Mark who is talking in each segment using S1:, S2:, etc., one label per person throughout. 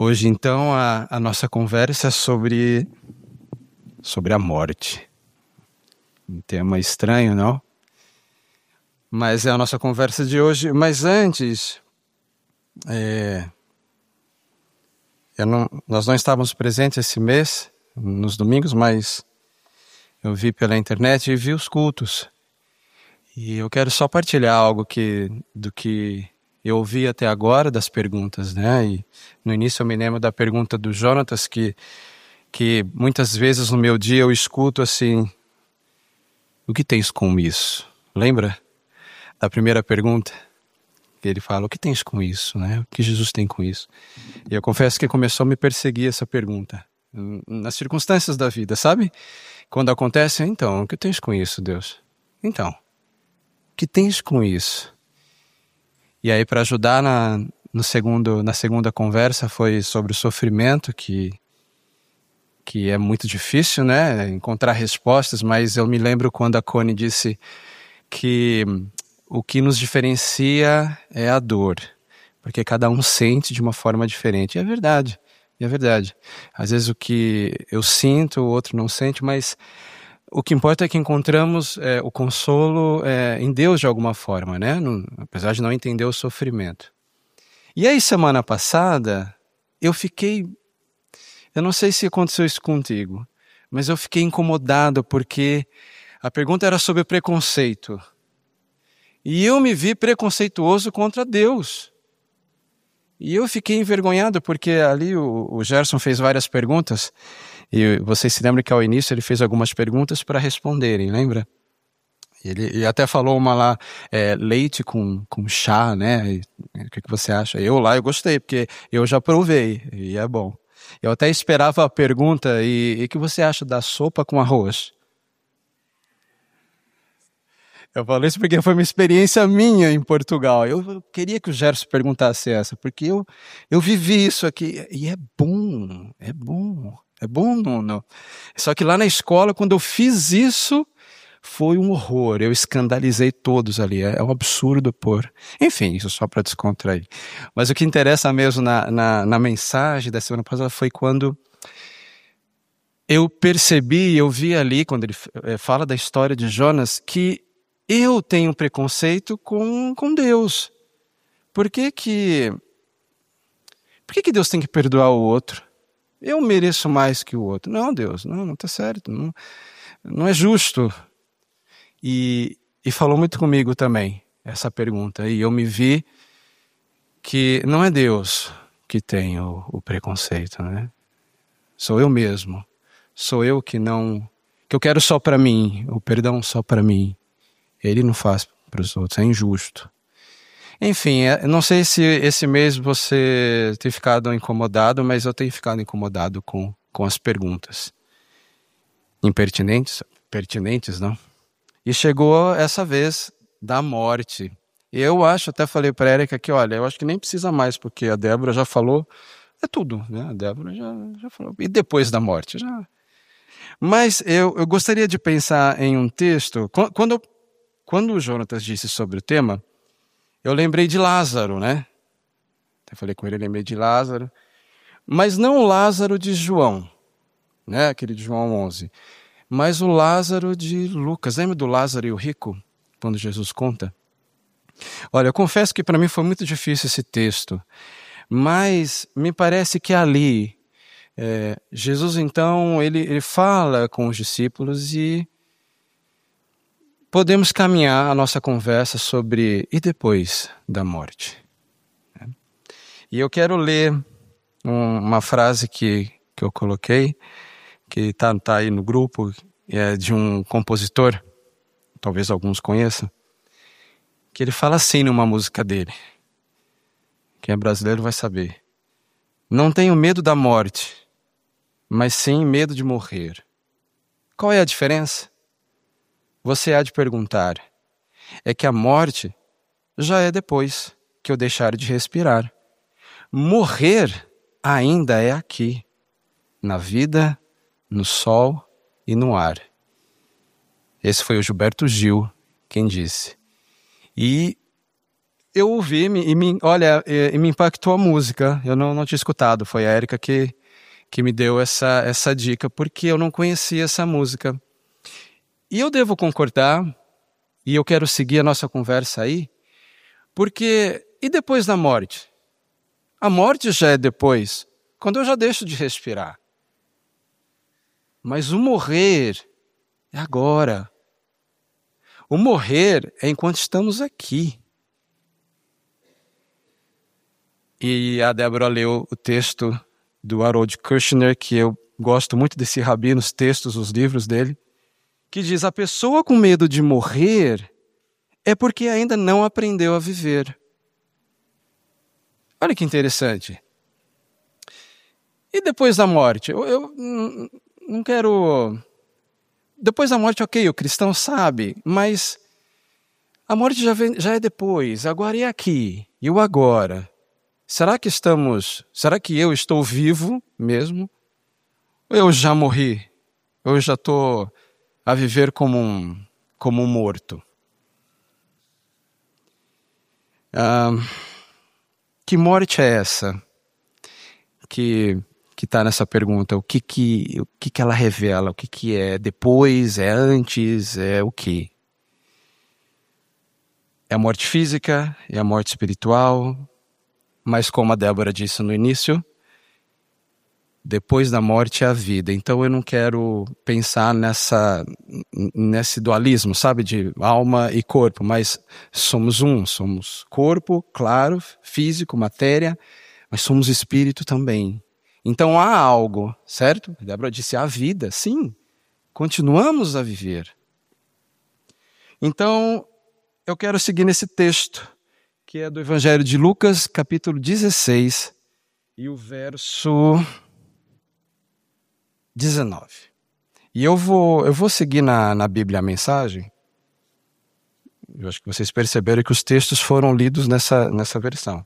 S1: Hoje, então, a nossa conversa é sobre a morte. Um tema estranho, não? Mas é a nossa conversa de hoje. Mas antes, nós não estávamos presentes esse mês, nos domingos, mas eu vi pela internet e vi os cultos. E eu quero só partilhar algo do que eu ouvi até agora das perguntas, né? E no início eu me lembro da pergunta do Jonatas, que muitas vezes no meu dia eu escuto assim: o que tens com isso? Lembra da primeira pergunta? Que ele fala: o que tens com isso, né? O que Jesus tem com isso? E eu confesso que começou a me perseguir essa pergunta nas circunstâncias da vida, sabe? Quando acontece, então, o que tens com isso, Deus? Então, o que tens com isso? E aí, para ajudar na segunda conversa, foi sobre o sofrimento, que é muito difícil, né? Encontrar respostas, mas eu me lembro quando a Connie disse que o que nos diferencia é a dor, porque cada um sente de uma forma diferente. E é verdade, é verdade. Às vezes o que eu sinto, o outro não sente, mas o que importa é que encontramos o consolo em Deus de alguma forma, né? Apesar de não entender o sofrimento. E aí, semana passada, eu não sei se aconteceu isso contigo, mas eu fiquei incomodado porque a pergunta era sobre preconceito. E eu me vi preconceituoso contra Deus. E eu fiquei envergonhado porque ali o Gerson fez várias perguntas. E vocês se lembram que ao início ele fez algumas perguntas para responderem, lembra? Ele até falou uma lá, leite com chá, né? O que você acha? Eu gostei, porque eu já provei e é bom. Eu até esperava a pergunta: e o que você acha da sopa com arroz? Eu falei isso porque foi uma experiência minha em Portugal. Eu queria que o Gerson perguntasse essa, porque eu vivi isso aqui. E é bom, é bom, é bom, não. Só que lá na escola, quando eu fiz isso, foi um horror. Eu escandalizei todos ali. É um absurdo pôr. Enfim, isso só para descontrair. Mas o que interessa mesmo na mensagem da semana passada foi quando eu percebi, eu vi ali, quando ele fala da história de Jonas, que eu tenho preconceito com Deus. Por que Deus tem que perdoar o outro? Eu mereço mais que o outro. Não, Deus, não tá certo. Não é justo. E falou muito comigo também essa pergunta. E eu me vi que não é Deus que tem o preconceito, né? Sou eu mesmo. Sou eu que eu quero só para mim, o perdão só para mim. Ele não faz para os outros, é injusto. Enfim, não sei se esse mês você tem ficado incomodado, mas eu tenho ficado incomodado com as perguntas. Pertinentes, não? E chegou essa vez da morte. Eu até falei para a Érica que, olha, eu acho que nem precisa mais, porque a Débora já falou, é tudo, né? A Débora já falou. E depois da morte? Já. Mas eu gostaria de pensar em um texto. Quando o Jonatas disse sobre o tema, eu lembrei de Lázaro, né? Eu falei com ele, lembrei de Lázaro. Mas não o Lázaro de João, né? Aquele de João 11. Mas o Lázaro de Lucas. Lembra do Lázaro e o rico? Quando Jesus conta? Olha, eu confesso que para mim foi muito difícil esse texto. Mas me parece que ali, Jesus então, ele fala com os discípulos e podemos caminhar a nossa conversa sobre e depois da morte. E eu quero ler uma frase que eu coloquei, que está aí no grupo, é de um compositor, talvez alguns conheçam, que ele fala assim numa música dele. Quem é brasileiro vai saber. Não tenho medo da morte, mas sim medo de morrer. Qual é a diferença? Você há de perguntar. É que a morte já é depois que eu deixar de respirar. Morrer ainda é aqui, na vida, no sol e no ar. Esse foi o Gilberto Gil quem disse. E eu ouvi e me impactou a música. Eu não tinha escutado. Foi a Érica que me deu essa dica, porque eu não conhecia essa música. E eu devo concordar, e eu quero seguir a nossa conversa aí, porque e depois da morte? A morte já é depois, quando eu já deixo de respirar. Mas o morrer é agora. O morrer é enquanto estamos aqui. E a Débora leu o texto do Harold Kushner, que eu gosto muito desse rabino, os textos, os livros dele, que diz: a pessoa com medo de morrer é porque ainda não aprendeu a viver. Olha que interessante. E depois da morte? Eu não quero... Depois da morte, ok, o cristão sabe, mas a morte já é depois, agora é aqui, e o agora. Será que eu estou vivo mesmo? Ou eu já morri? Ou eu já estou a viver como um morto? Que morte é essa que está nessa pergunta? O que ela revela? O que é depois? É antes? É o quê? É a morte física? É a morte espiritual? Mas como a Débora disse no início, depois da morte é a vida. Então eu não quero pensar nesse dualismo, sabe, de alma e corpo, mas somos somos corpo, claro, físico, matéria, mas somos espírito também. Então há algo, certo? A Débora disse, há vida, sim, continuamos a viver. Então eu quero seguir nesse texto, que é do Evangelho de Lucas, capítulo 16, e o verso 19. E eu vou seguir na Bíblia a mensagem. Eu acho que vocês perceberam que os textos foram lidos nessa versão.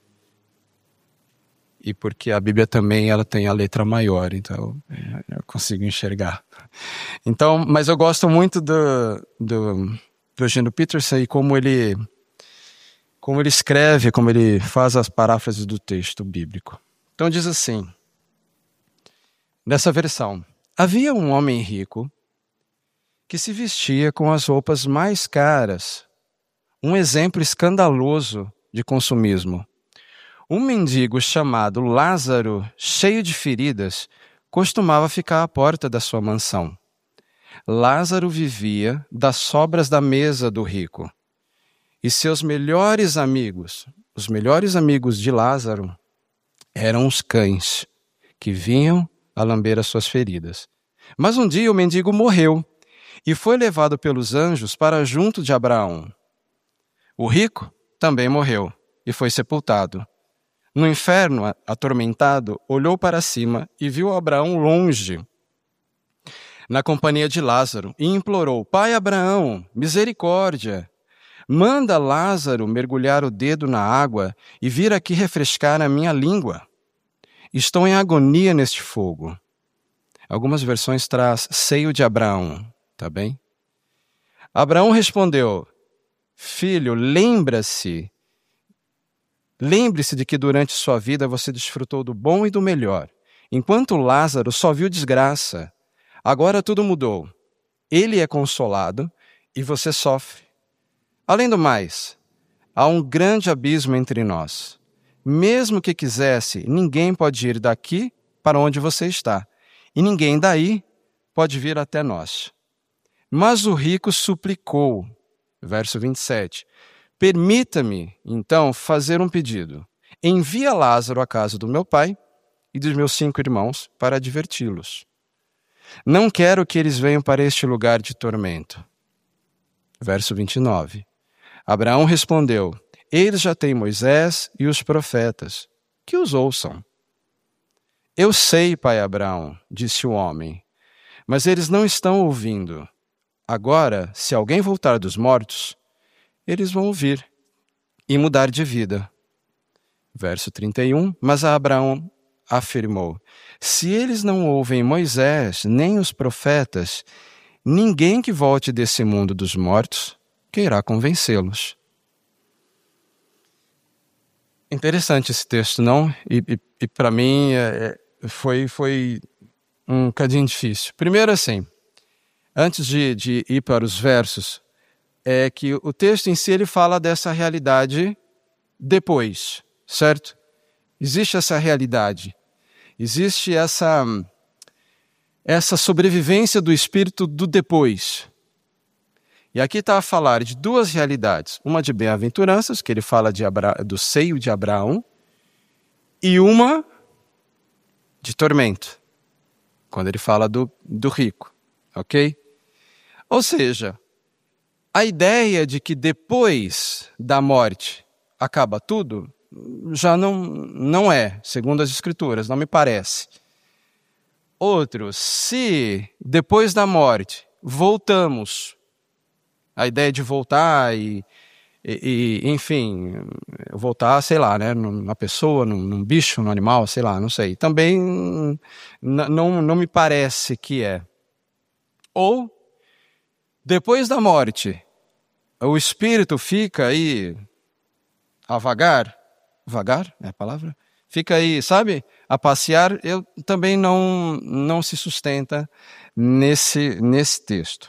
S1: E porque a Bíblia também ela tem a letra maior, então eu consigo enxergar. Então, mas eu gosto muito do Eugene Peterson e como ele escreve, como ele faz as paráfrases do texto bíblico. Então diz assim, nessa versão: havia um homem rico que se vestia com as roupas mais caras, um exemplo escandaloso de consumismo. Um mendigo chamado Lázaro, cheio de feridas, costumava ficar à porta da sua mansão. Lázaro vivia das sobras da mesa do rico. E seus melhores amigos, os melhores amigos de Lázaro, eram os cães, que vinham a lamber as suas feridas. Mas um dia o mendigo morreu e foi levado pelos anjos para junto de Abraão. O rico também morreu e foi sepultado. No inferno, atormentado, olhou para cima e viu Abraão longe, na companhia de Lázaro, e implorou: Pai Abraão, misericórdia! Manda Lázaro mergulhar o dedo na água e vir aqui refrescar a minha língua. Estou em agonia neste fogo. Algumas versões traz seio de Abraão, tá bem? Abraão respondeu: Filho, lembre-se de que durante sua vida você desfrutou do bom e do melhor, enquanto Lázaro só viu desgraça. Agora tudo mudou. Ele é consolado e você sofre. Além do mais, há um grande abismo entre nós. Mesmo que quisesse, ninguém pode ir daqui para onde você está, e ninguém daí pode vir até nós. Mas o rico suplicou, verso 27, permita-me, então, fazer um pedido. Envia Lázaro à casa do meu pai e dos meus 5 irmãos para diverti-los. Não quero que eles venham para este lugar de tormento. Verso 29. Abraão respondeu: eles já têm Moisés e os profetas, que os ouçam. Eu sei, pai Abraão, disse o homem, mas eles não estão ouvindo. Agora, se alguém voltar dos mortos, eles vão ouvir e mudar de vida. Verso 31, mas Abraão afirmou: se eles não ouvem Moisés nem os profetas, ninguém que volte desse mundo dos mortos quererá convencê-los. Interessante esse texto, não? E para mim foi um bocadinho difícil. Primeiro assim, antes de ir para os versos, é que o texto em si ele fala dessa realidade depois, certo? Existe essa realidade, existe essa sobrevivência do espírito do depois. E aqui está a falar de duas realidades, uma de bem-aventuranças, que ele fala do seio de Abraão, e uma de tormento, quando ele fala do rico, ok? Ou seja, a ideia de que depois da morte acaba tudo, já não é, segundo as Escrituras, não me parece. Outro, se depois da morte voltamos, a ideia de voltar enfim, voltar, sei lá, né, numa pessoa, num bicho, num animal, sei lá, não sei. Também não me parece que é. Ou, depois da morte, o espírito fica aí a vagar é a palavra? Fica aí, sabe, a passear, eu também não se sustenta nesse texto.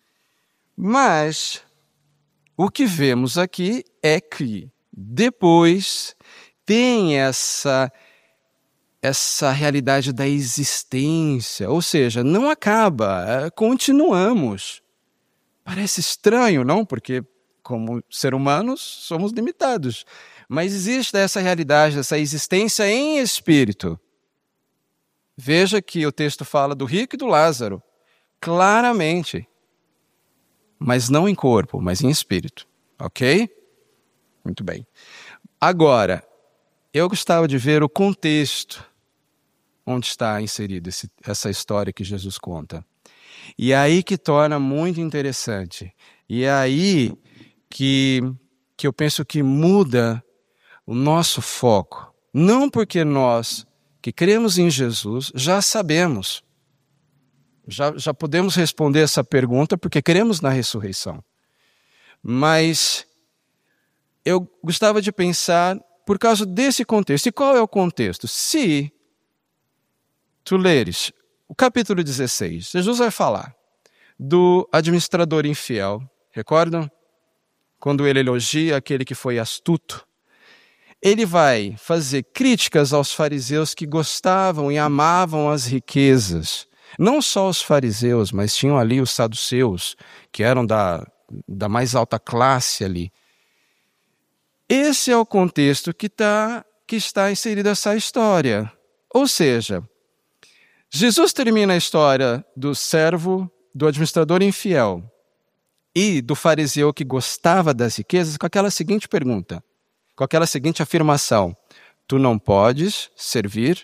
S1: Mas o que vemos aqui é que depois tem essa realidade da existência, ou seja, não acaba, continuamos. Parece estranho, não? Porque como ser humanos somos limitados, mas existe essa realidade, essa existência em espírito. Veja que o texto fala do rico e do Lázaro, claramente. Mas não em corpo, mas em espírito. Ok? Muito bem. Agora, eu gostava de ver o contexto onde está inserida essa história que Jesus conta. E é aí que torna muito interessante. E é aí que eu penso que muda o nosso foco. Não porque nós que cremos em Jesus já sabemos. Já podemos responder essa pergunta porque cremos na ressurreição. Mas eu gostava de pensar por causa desse contexto. E qual é o contexto? Se tu leres o capítulo 16, Jesus vai falar do administrador infiel. Recordam? Quando ele elogia aquele que foi astuto. Ele vai fazer críticas aos fariseus que gostavam e amavam as riquezas. Não só os fariseus, mas tinham ali os saduceus, que eram da mais alta classe ali. Esse é o contexto que está inserida essa história. Ou seja, Jesus termina a história do servo, do administrador infiel e do fariseu que gostava das riquezas com aquela seguinte pergunta, com aquela seguinte afirmação: tu não podes servir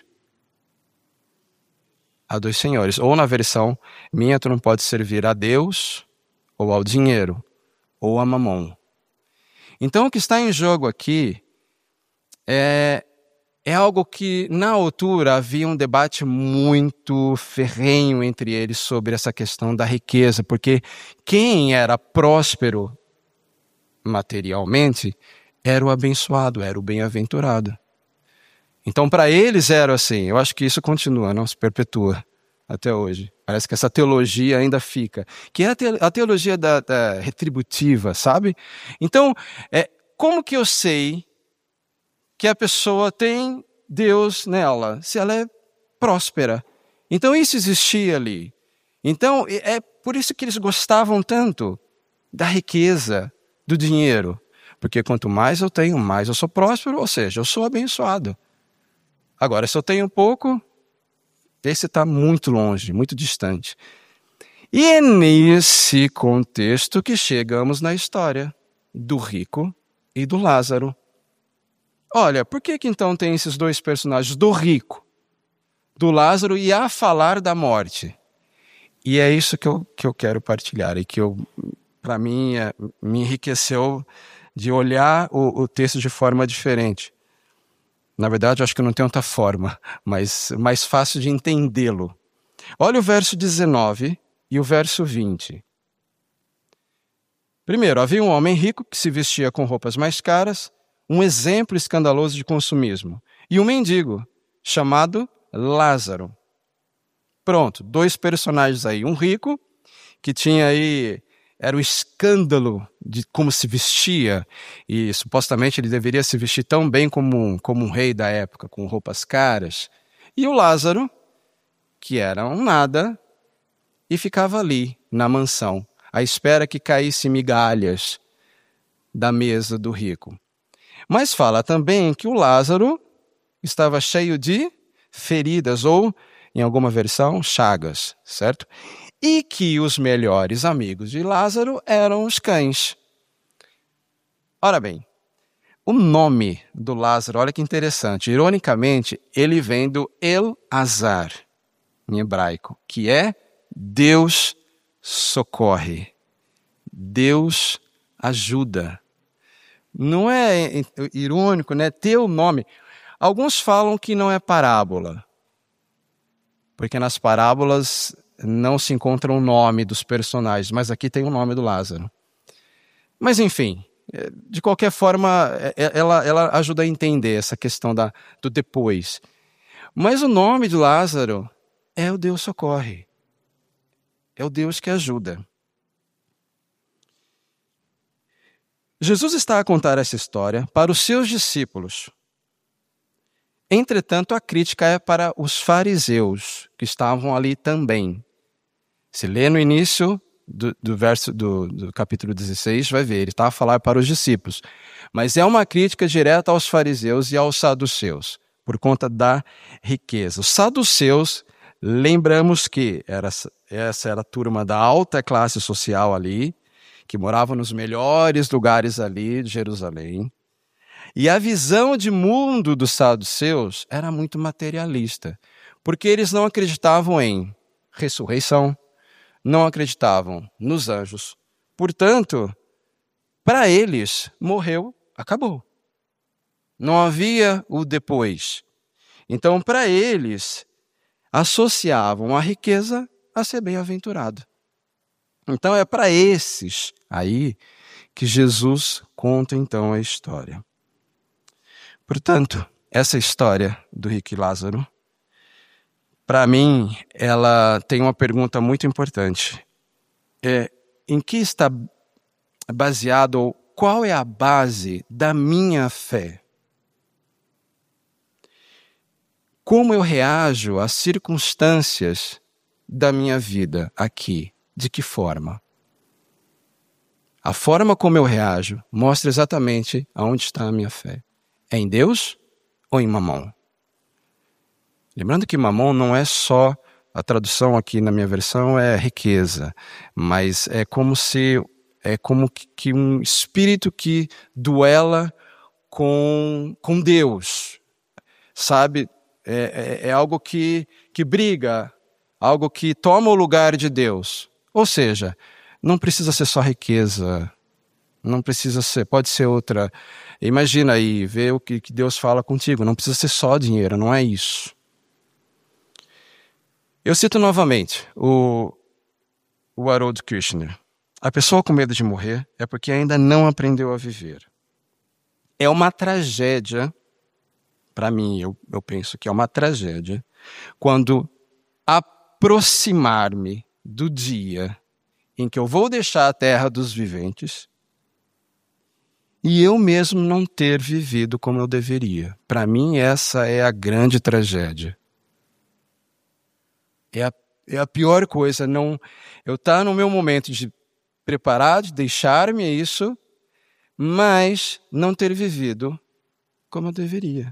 S1: a dois senhores. Ou na versão minha, tu não pode servir a Deus ou ao dinheiro ou a mamon. Então o que está em jogo aqui é algo que na altura havia um debate muito ferrenho entre eles sobre essa questão da riqueza, porque quem era próspero materialmente era o abençoado, era o bem-aventurado. Então, para eles era assim. Eu acho que isso continua, não se perpetua até hoje. Parece que essa teologia ainda fica. Que é a teologia da retributiva, sabe? Então, como que eu sei que a pessoa tem Deus nela? Se ela é próspera. Então, isso existia ali. Então, é por isso que eles gostavam tanto da riqueza, do dinheiro. Porque quanto mais eu tenho, mais eu sou próspero, ou seja, eu sou abençoado. Agora, se eu tenho pouco, esse está muito longe, muito distante. E é nesse contexto que chegamos na história do rico e do Lázaro. Olha, por que então tem esses dois personagens, do rico, do Lázaro, e a falar da morte? E é isso que eu quero partilhar, e que para mim, me enriqueceu de olhar o texto de forma diferente. Na verdade, eu acho que não tem outra forma, mas mais fácil de entendê-lo. Olha o verso 19 e o verso 20. Primeiro, havia um homem rico que se vestia com roupas mais caras, um exemplo escandaloso de consumismo. E um mendigo, chamado Lázaro. Pronto, 2 personagens aí. Um rico, que tinha aí, era o escândalo de como se vestia, e supostamente ele deveria se vestir tão bem como um rei da época, com roupas caras. E o Lázaro, que era um nada, e ficava ali, na mansão, à espera que caísse migalhas da mesa do rico. Mas fala também que o Lázaro estava cheio de feridas, ou, em alguma versão, chagas, certo? E que os melhores amigos de Lázaro eram os cães. Ora bem, o nome do Lázaro, olha que interessante, ironicamente, ele vem do El-Azar, em hebraico, que é Deus socorre, Deus ajuda. Não é irônico, né? Ter o nome. Alguns falam que não é parábola, porque nas parábolas não se encontra o nome dos personagens, mas aqui tem o nome do Lázaro. Mas enfim, de qualquer forma, ela ajuda a entender essa questão do depois. Mas o nome de Lázaro é o Deus socorre. É o Deus que ajuda. Jesus está a contar essa história para os seus discípulos. Entretanto, a crítica é para os fariseus, que estavam ali também. Se lê no início do capítulo 16, vai ver, ele está a falar para os discípulos. Mas é uma crítica direta aos fariseus e aos saduceus, por conta da riqueza. Os saduceus, lembramos que essa era a turma da alta classe social ali, que moravam nos melhores lugares ali de Jerusalém. E a visão de mundo dos saduceus era muito materialista, porque eles não acreditavam em ressurreição, não acreditavam nos anjos. Portanto, para eles, morreu, acabou. Não havia o depois. Então, para eles, associavam a riqueza a ser bem-aventurado. Então, é para esses aí que Jesus conta então a história. Portanto, essa história do rico e Lázaro, para mim, ela tem uma pergunta muito importante. Em que está baseado, ou qual é a base da minha fé? Como eu reajo às circunstâncias da minha vida aqui? De que forma? A forma como eu reajo mostra exatamente aonde está a minha fé. É em Deus ou em Mamon? Lembrando que Mamon não é só, a tradução aqui na minha versão é riqueza, mas é como que um espírito que duela com Deus, sabe? É algo que briga, algo que toma o lugar de Deus. Ou seja, não precisa ser só riqueza, não precisa ser, pode ser outra. Imagina aí, vê o que Deus fala contigo, não precisa ser só dinheiro, não é isso. Eu cito novamente o Harold Kushner. A pessoa com medo de morrer é porque ainda não aprendeu a viver. É uma tragédia, para mim, eu penso que é uma tragédia, quando aproximar-me do dia em que eu vou deixar a terra dos viventes e eu mesmo não ter vivido como eu deveria. Para mim, essa é a grande tragédia. É a pior coisa, eu estar no meu momento de preparar, de deixar-me isso, mas não ter vivido como eu deveria.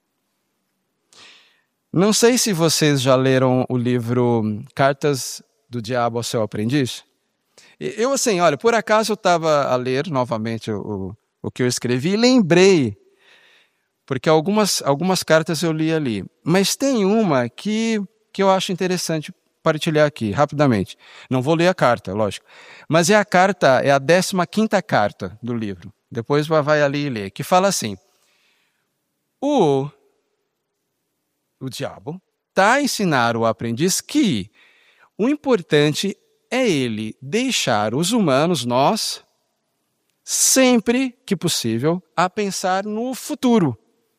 S1: Não sei se vocês já leram o livro Cartas do Diabo ao Seu Aprendiz. Eu assim, olha, por acaso eu estava a ler novamente o que eu escrevi e lembrei, porque algumas cartas eu li ali, mas tem uma que eu acho interessante partilhar aqui, rapidamente. Não vou ler a carta, lógico, mas é a 15ª carta do livro. Depois vai ali e lê, que fala assim: o diabo está a ensinar o aprendiz que o importante é ele deixar os humanos, nós, sempre que possível, a pensar no futuro.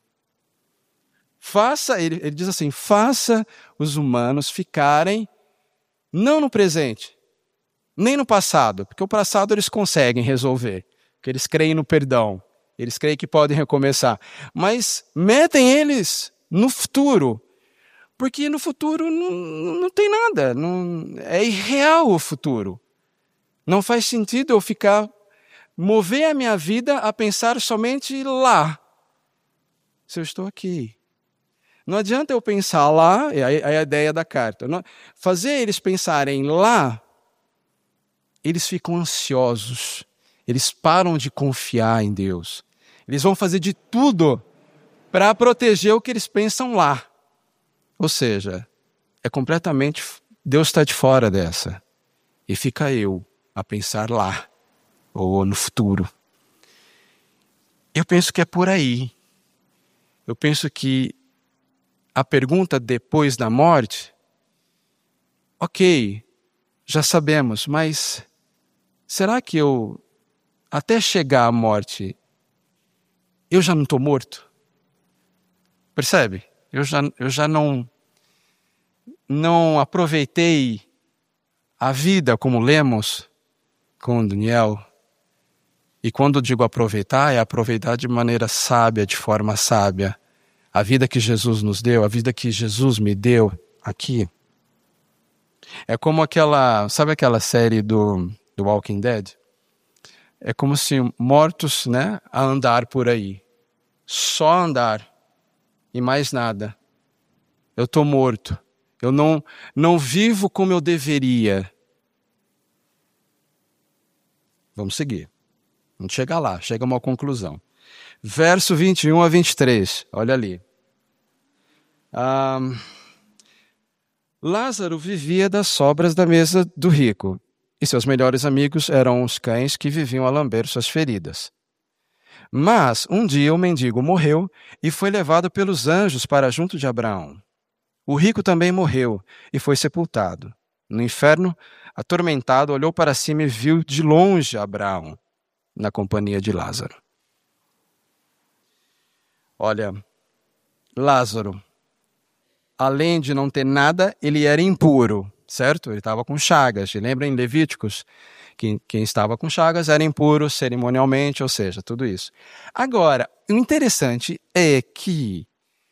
S1: Ele diz assim, faça os humanos ficarem não no presente, nem no passado, porque o passado eles conseguem resolver, porque eles creem no perdão, eles creem que podem recomeçar, mas metem eles no futuro, porque no futuro não tem nada, é irreal o futuro. Não faz sentido eu mover a minha vida a pensar somente lá, se eu estou aqui. Não adianta eu pensar lá, é a ideia da carta. Fazer eles pensarem lá, eles ficam ansiosos. Eles param de confiar em Deus. Eles vão fazer de tudo para proteger o que eles pensam lá. Ou seja, Deus está de fora dessa. E fica eu a pensar lá, ou no futuro. Eu penso que é por aí. Eu penso que a pergunta depois da morte, ok, já sabemos, mas será que até chegar à morte, eu já não estou morto? Percebe? Eu já não aproveitei a vida como lemos com Daniel. E quando digo aproveitar, é aproveitar de maneira sábia, de forma sábia. A vida que Jesus nos deu, a vida que Jesus me deu aqui. É como sabe aquela série do Walking Dead? É como se mortos, né, a andar por aí. Só andar e mais nada. Eu estou morto. Eu não vivo como eu deveria. Vamos seguir. Vamos chegar lá, chega a uma conclusão. Verso 21 a 23, olha ali. Lázaro vivia das sobras da mesa do rico, e seus melhores amigos eram os cães que viviam a lamber suas feridas. Mas um dia o mendigo morreu e foi levado pelos anjos para junto de Abraão. O rico também morreu e foi sepultado. No inferno, atormentado, olhou para cima e viu de longe Abraão, na companhia de Lázaro. Olha, Lázaro, além de não ter nada, ele era impuro, certo? Ele estava com chagas. Lembra em Levíticos? Quem estava com chagas era impuro cerimonialmente, ou seja, tudo isso. Agora, o interessante é que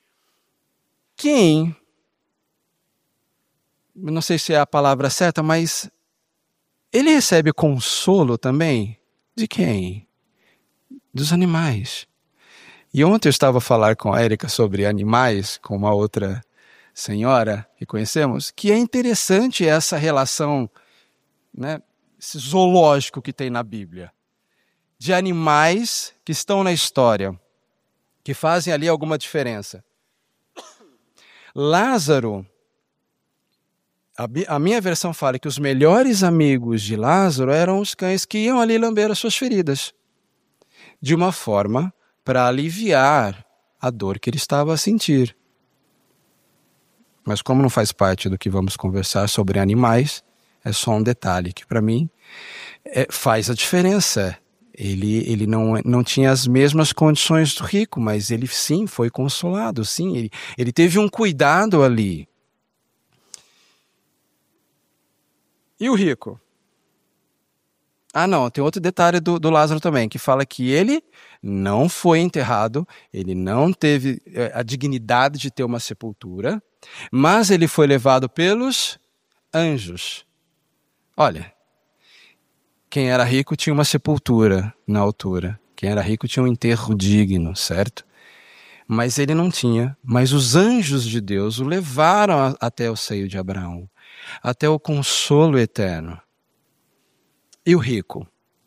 S1: não sei se é a palavra certa, mas ele recebe consolo também de quem? Dos animais. E ontem eu estava a falar com a Érica sobre animais, com uma outra senhora que conhecemos, que é interessante essa relação, né, esse zoológico que tem na Bíblia, de animais que estão na história, que fazem ali alguma diferença. Lázaro, a minha versão fala que os melhores amigos de Lázaro eram os cães que iam ali lamber as suas feridas, de uma forma para aliviar a dor que ele estava a sentir. Mas como não faz parte do que vamos conversar sobre animais, é só um detalhe que para mim faz a diferença. Ele não tinha as mesmas condições do rico, mas ele sim foi consolado, sim, ele teve um cuidado ali. E o rico? Não, tem outro detalhe do Lázaro também, que fala que ele não foi enterrado, ele não teve a dignidade de ter uma sepultura, mas ele foi levado pelos anjos. Olha, quem era rico tinha uma sepultura na altura, quem era rico tinha um enterro digno, certo? Mas ele não tinha, mas os anjos de Deus o levaram até o seio de Abraão, até o consolo eterno. E o rico?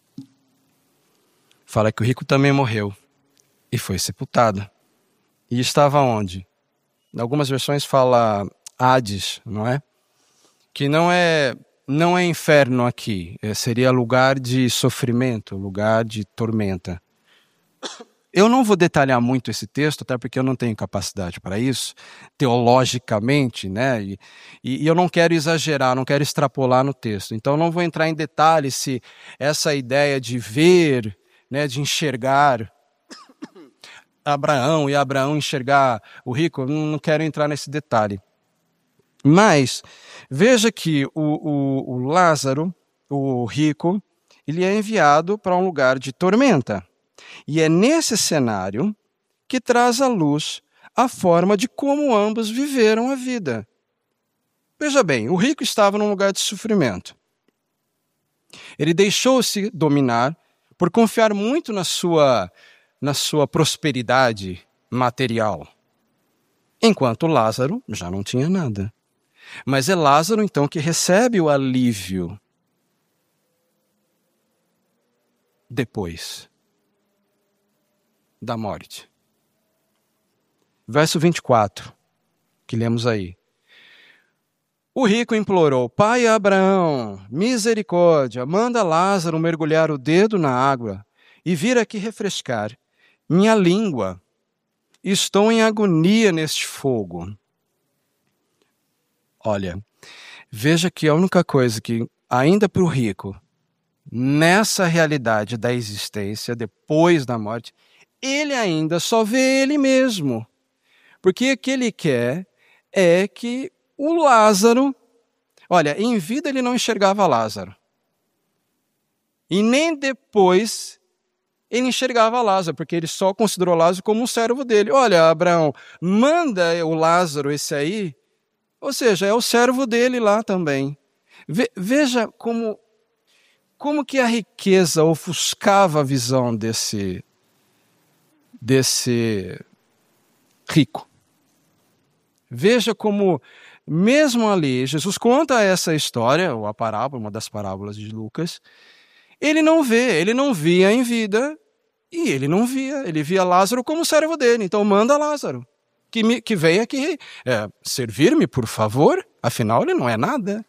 S1: Fala que o rico também morreu e foi sepultado. E estava onde? Em algumas versões fala Hades, não é? Que não é inferno aqui, seria lugar de sofrimento, lugar de tormenta. Eu não vou detalhar muito esse texto, até porque eu não tenho capacidade para isso, teologicamente, né? E eu não quero exagerar, não quero extrapolar no texto. Então, não vou entrar em detalhes se essa ideia de ver né, de enxergar Abraão e Abraão enxergar o rico, não quero entrar nesse detalhe. Mas veja que o Lázaro, o rico, ele é enviado para um lugar de tormenta. E é nesse cenário que traz à luz a forma de como ambos viveram a vida. Veja bem, o rico estava num lugar de sofrimento. Ele deixou-se dominar por confiar muito na sua prosperidade material, enquanto Lázaro já não tinha nada. Mas é Lázaro, então, que recebe o alívio depois da morte. Verso 24, que lemos aí. O rico implorou: Pai Abraão, misericórdia, manda Lázaro mergulhar o dedo na água e vir aqui refrescar minha língua. Estou em agonia neste fogo. Olha, veja que a única coisa que, ainda para o rico, nessa realidade da existência, depois da morte, ele ainda só vê ele mesmo. Porque o que ele quer é que o Lázaro... Olha, em vida ele não enxergava Lázaro. E nem depois ele enxergava Lázaro, porque ele só considerou Lázaro como um servo dele. Olha, Abraão, manda o Lázaro esse aí, ou seja, é o servo dele lá também. Veja como que a riqueza ofuscava a visão desse rico. Veja como, mesmo ali, Jesus conta essa história, ou a parábola, uma das parábolas de Lucas, ele não via em vida, e ele via Lázaro como servo dele, então manda Lázaro, que venha aqui servir-me, por favor, afinal ele não é nada.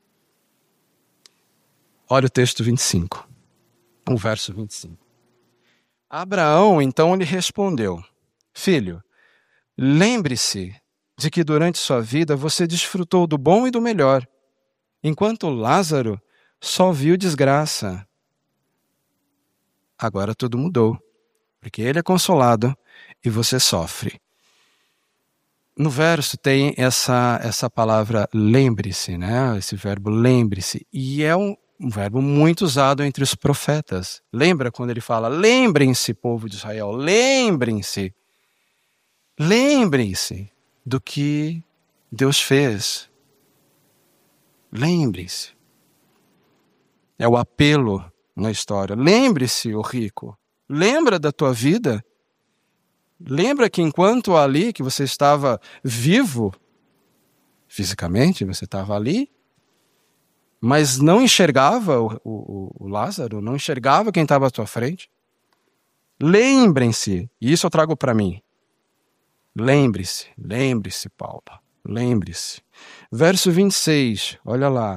S1: Olha o texto 25, o verso 25. Abraão, então, lhe respondeu: Filho, lembre-se de que durante sua vida você desfrutou do bom e do melhor, enquanto Lázaro só viu desgraça. Agora tudo mudou, porque ele é consolado e você sofre. No verso tem essa palavra lembre-se, né? Esse verbo lembre-se, e é um verbo muito usado entre os profetas. Lembra quando ele fala: lembrem-se, povo de Israel, lembrem-se do que Deus fez. Lembre-se. É o apelo na história. Lembre-se, o rico. Lembra da tua vida. Lembra que enquanto ali que você estava vivo, fisicamente você estava ali, mas não enxergava o Lázaro, não enxergava quem estava à tua frente. Lembrem-se, e isso eu trago para mim. Lembre-se, Paulo, lembre-se. Verso 26, olha lá.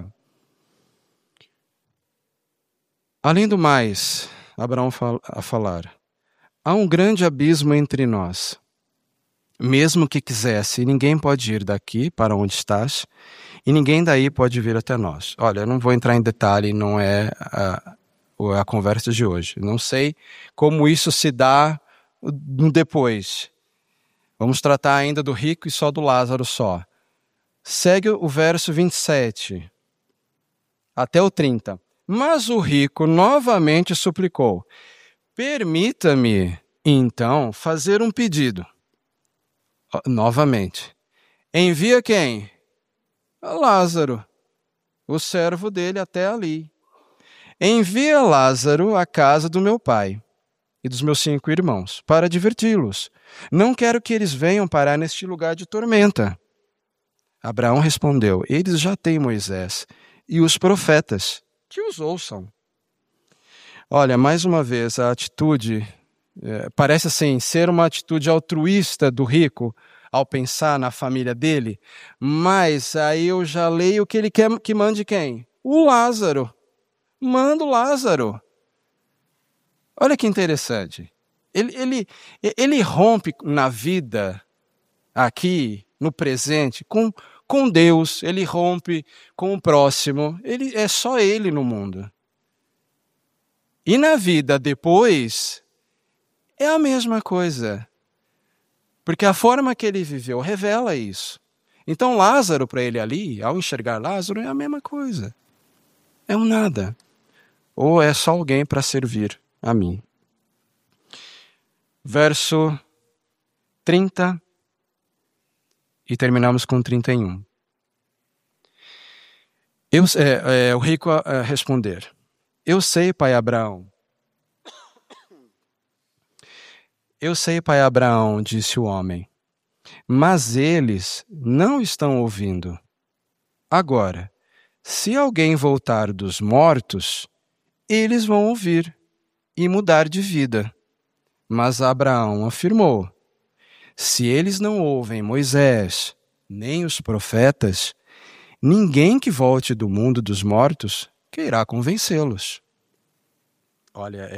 S1: Além do mais, Abraão a falar: há um grande abismo entre nós. Mesmo que quisesse, ninguém pode ir daqui para onde estás, e ninguém daí pode vir até nós. Olha, eu não vou entrar em detalhe, não é a conversa de hoje. Não sei como isso se dá no depois. Vamos tratar ainda do rico e só do Lázaro só. Segue o verso 27 até o 30. Mas o rico novamente suplicou: permita-me, então, fazer um pedido. Novamente. Envia quem? Lázaro, o servo dele até ali. Envia Lázaro à casa do meu pai e dos meus 5 irmãos, para diverti-los. Não quero que eles venham parar neste lugar de tormenta. Abraão respondeu: eles já têm Moisés e os profetas, que os ouçam. Olha, mais uma vez, a atitude parece assim ser uma atitude altruísta do rico ao pensar na família dele, mas aí eu já leio que ele quer que mande quem? O Lázaro. Manda o Lázaro. Olha que interessante. Ele rompe na vida, aqui, no presente, com Deus. Ele rompe com o próximo. É só ele no mundo. E na vida depois, é a mesma coisa. Porque a forma que ele viveu revela isso. Então Lázaro, para ele ali, ao enxergar Lázaro, é a mesma coisa. É um nada. Ou é só alguém para servir a mim. Verso 30 e terminamos com 31. O rico a responder: Eu sei, pai Abraão. Eu sei, pai Abraão, disse o homem, mas eles não estão ouvindo. Agora, se alguém voltar dos mortos, eles vão ouvir e mudar de vida. Mas Abraão afirmou: Se eles não ouvem Moisés, nem os profetas, ninguém que volte do mundo dos mortos quererá convencê-los. Olha,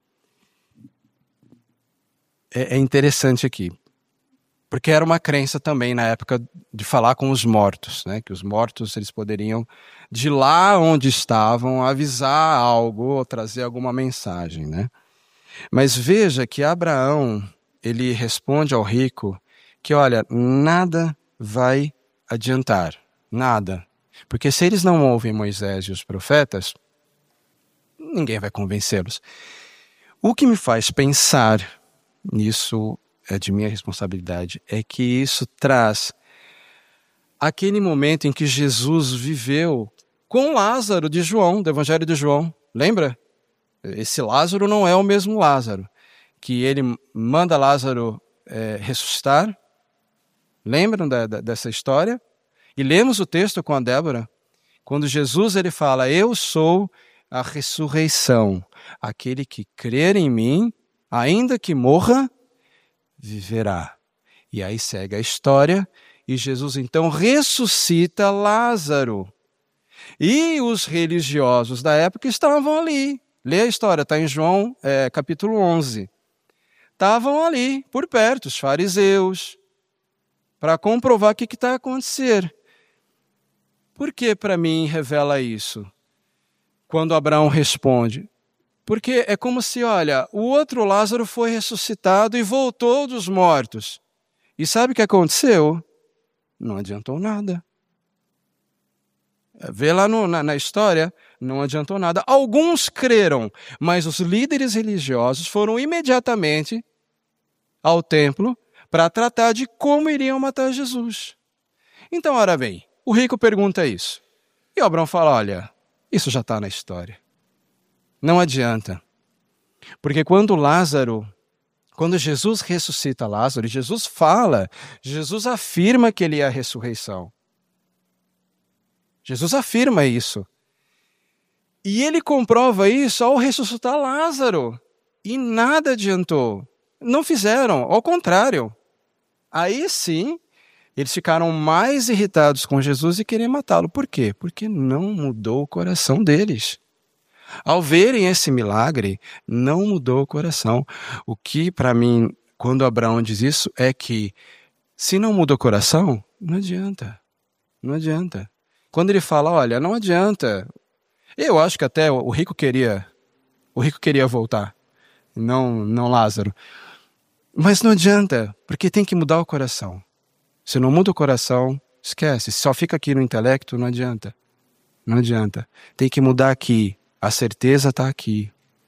S1: é interessante aqui, porque era uma crença também na época de falar com os mortos, né? Que os mortos eles poderiam, de lá onde estavam, avisar algo ou trazer alguma mensagem, né? Mas veja que Abraão, ele responde ao rico que, olha, nada vai adiantar, nada. Porque se eles não ouvem Moisés e os profetas, ninguém vai convencê-los. O que me faz pensar nisso, é de minha responsabilidade, é que isso traz aquele momento em que Jesus viveu com Lázaro de João, do Evangelho de João. Lembra? Esse Lázaro não é o mesmo Lázaro, que ele manda Lázaro ressuscitar. Lembram dessa história? E lemos o texto com a Débora, quando Jesus ele fala: Eu sou a ressurreição. Aquele que crer em mim, ainda que morra, viverá. E aí segue a história, e Jesus então ressuscita Lázaro. E os religiosos da época estavam ali. Lê a história, está em João capítulo 11. Estavam ali, por perto, os fariseus, para comprovar o que está a acontecer. Por que para mim revela isso? Quando Abraão responde: porque é como se, olha, o outro Lázaro foi ressuscitado e voltou dos mortos. E sabe o que aconteceu? Não adiantou nada. Vê lá na história, não adiantou nada. Alguns creram, mas os líderes religiosos foram imediatamente ao templo para tratar de como iriam matar Jesus. Então, ora bem, o rico pergunta isso. E Abraão fala: olha, isso já está na história. Não adianta. Porque quando Jesus ressuscita Lázaro, Jesus fala, Jesus afirma que ele é a ressurreição. Jesus afirma isso. E ele comprova isso ao ressuscitar Lázaro. E nada adiantou. Não fizeram, ao contrário. Aí sim, eles ficaram mais irritados com Jesus e queriam matá-lo. Por quê? Porque não mudou o coração deles. Ao verem esse milagre, não mudou o coração. O que, para mim, quando Abraão diz isso, é que se não muda o coração, não adianta. Não adianta. Quando ele fala: olha, não adianta. Eu acho que até o rico queria voltar, não Lázaro. Mas não adianta, porque tem que mudar o coração. Se não muda o coração, esquece. Se só fica aqui no intelecto, não adianta. Não adianta. Tem que mudar aqui. A certeza está aqui.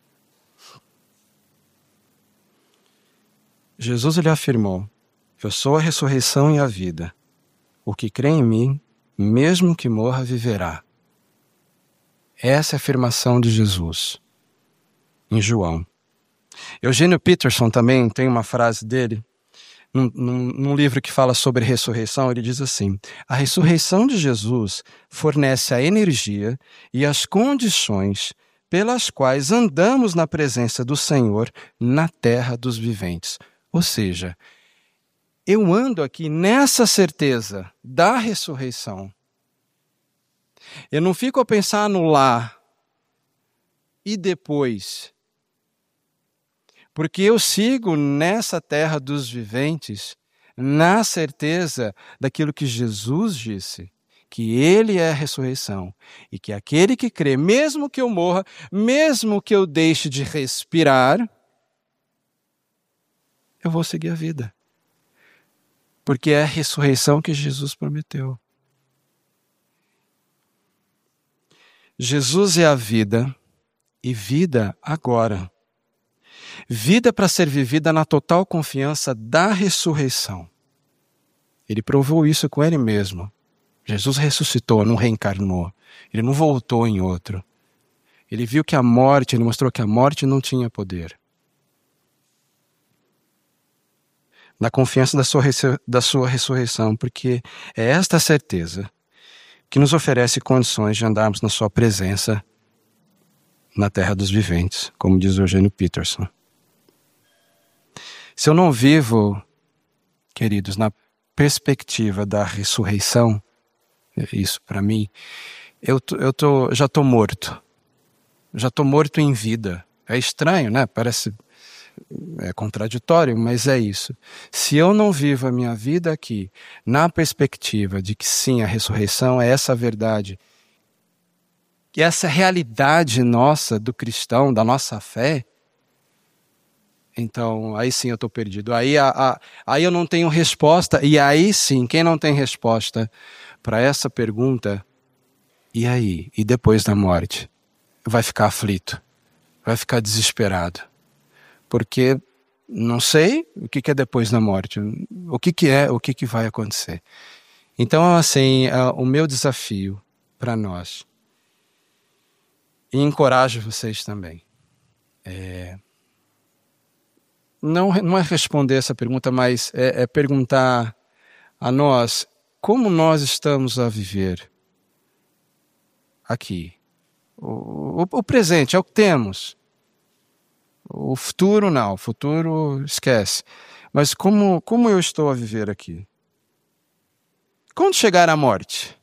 S1: Jesus ele afirmou: Eu sou a ressurreição e a vida. O que crê em mim, mesmo que morra, viverá. Essa é a afirmação de Jesus em João. Eugênio Peterson também tem uma frase dele, num livro que fala sobre ressurreição. Ele diz assim: a ressurreição de Jesus fornece a energia e as condições pelas quais andamos na presença do Senhor na terra dos viventes. Ou seja, eu ando aqui nessa certeza da ressurreição. Eu não fico a pensar no lá e depois. Porque eu sigo nessa terra dos viventes, na certeza daquilo que Jesus disse. que Ele é a ressurreição e que aquele que crê, mesmo que eu morra, mesmo que eu deixe de respirar, eu vou seguir a vida. Porque é a ressurreição que Jesus prometeu. Jesus é a vida e vida agora. Vida para ser vivida na total confiança da ressurreição. Ele provou isso com Ele mesmo. Jesus ressuscitou, não reencarnou. Ele não voltou em outro. Ele viu que a morte, ele mostrou que a morte não tinha poder. Na confiança da sua ressurreição, porque é esta certeza que nos oferece condições de andarmos na sua presença na terra dos viventes, como diz Eugênio Peterson. Se eu não vivo, queridos, na perspectiva da ressurreição, isso para mim, já estou morto. Já estou morto em vida. É estranho, né? Parece contraditório, mas é isso. Se eu não vivo a minha vida aqui na perspectiva de que sim, a ressurreição é essa verdade, que essa realidade nossa do cristão, da nossa fé, então aí sim eu estou perdido. Aí eu não tenho resposta, e aí sim, quem não tem resposta para essa pergunta, e aí? E depois da morte? Vai ficar aflito, vai ficar desesperado. Porque não sei o que é depois da morte, o que vai acontecer. Então, assim, o meu desafio para nós, e encorajo vocês também, não é responder essa pergunta, mas é perguntar a nós como nós estamos a viver aqui. O presente é o que temos. O futuro não, o futuro esquece. Mas como eu estou a viver aqui? Quando chegar a morte?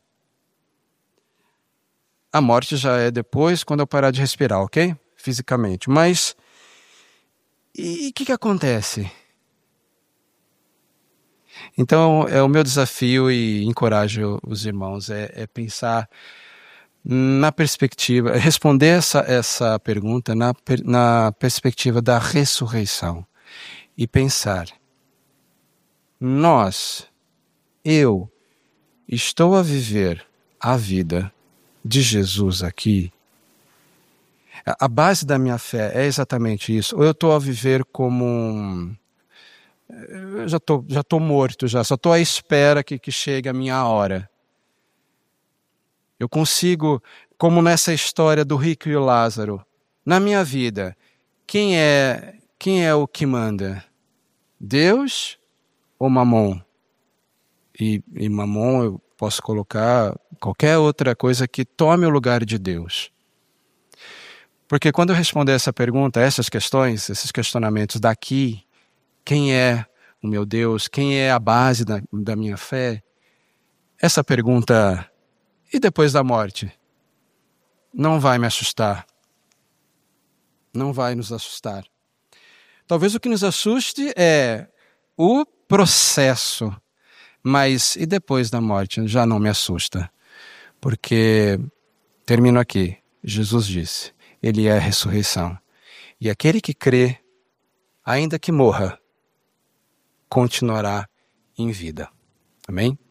S1: A morte já é depois, quando eu parar de respirar, ok? Fisicamente. Mas, e o que acontece? Então, é o meu desafio e encorajo os irmãos, é pensar na perspectiva, responder essa pergunta na perspectiva da ressurreição e pensar, eu estou a viver a vida de Jesus aqui? A base da minha fé é exatamente isso, ou eu estou a viver como eu já estou morto, só estou à espera que chegue a minha hora. Eu consigo, como nessa história do rico e o Lázaro, na minha vida, quem é o que manda? Deus ou Mamon? E Mamon eu posso colocar qualquer outra coisa que tome o lugar de Deus. Porque quando eu responder essa pergunta, essas questões, esses questionamentos daqui, quem é o meu Deus? Quem é a base da minha fé? Essa pergunta, e depois da morte? Não vai me assustar. Não vai nos assustar. Talvez o que nos assuste é o processo, mas e depois da morte? Já não me assusta. Porque, termino aqui, Jesus disse, Ele é a ressurreição. E aquele que crê, ainda que morra, continuará em vida. Amém?